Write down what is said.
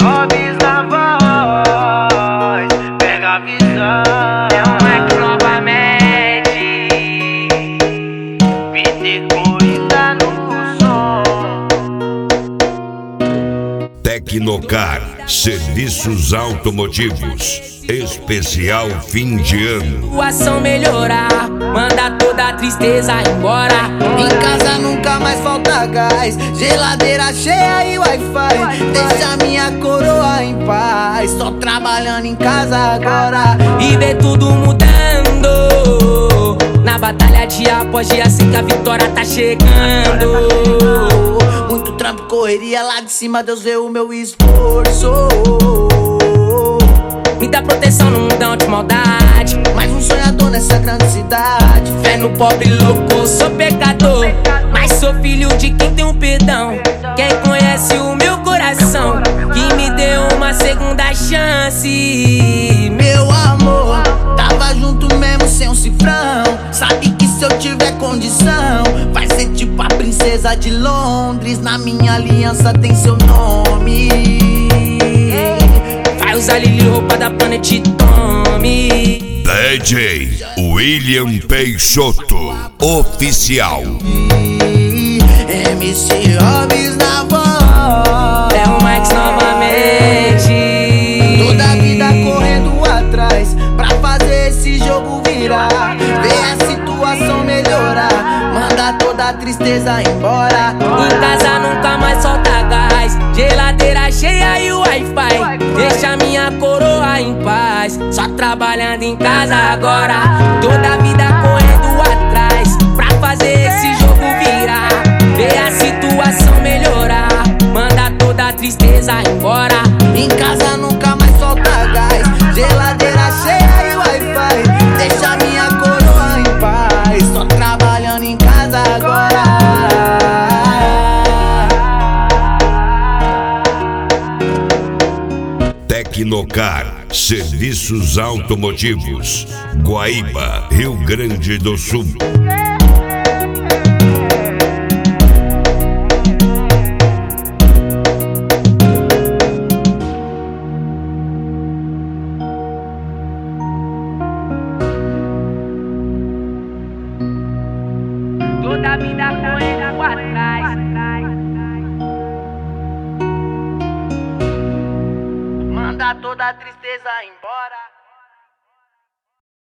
hobbies na voz, pega a visão. É um Mac novamente. Bitcoin tá no som. Tecnocar, serviços automotivos, especial fim de ano. Situação melhorar, manda toda a tristeza embora. Em casa nunca mais falta gás, geladeira cheia e Wi-Fi. Deixa minha coroa em paz, só trabalhando em casa agora. E ver tudo mudando, na batalha dia após dia, assim que a vitória tá chegando. Muito trampo, correria lá de cima, Deus vê o meu esforço. Muita proteção no mundão de maldade, Mais um sonhador nessa grande cidade. fé no pobre louco, sou pecador, mas sou filho de quem tem um perdão. Quem conhece o meu coração, que me deu uma segunda chance. Meu amor, tava junto mesmo sem um cifrão. Sabe que se eu tiver condição, vai ser tipo a princesa de Londres. Na minha aliança tem seu nome. Vai usar Lili, roupa da Planet Tommy. DJ William Peixoto, oficial. MC Hobbies na voz. É o Max novamente. Toda a vida correndo atrás pra fazer esse jogo virar. Ver a situação melhorar, manda toda a tristeza embora. Em casa nunca mais solta gás, geladeira cheia e Wi-Fi. Deixa minha coroa em paz, só trabalhando em casa agora. Toda a vida correndo atrás pra fazer esse jogo virar. Ver a situação melhorar, manda toda a tristeza embora. Em casa nunca mais solta gás, geladeira cheia e Wi-Fi. Deixa minha coroa em paz, só trabalhando em casa agora. Tecnocar, serviços automotivos, Guaíba, Rio Grande do Sul. Toda a vida correndo atrás. Manda toda a tristeza embora.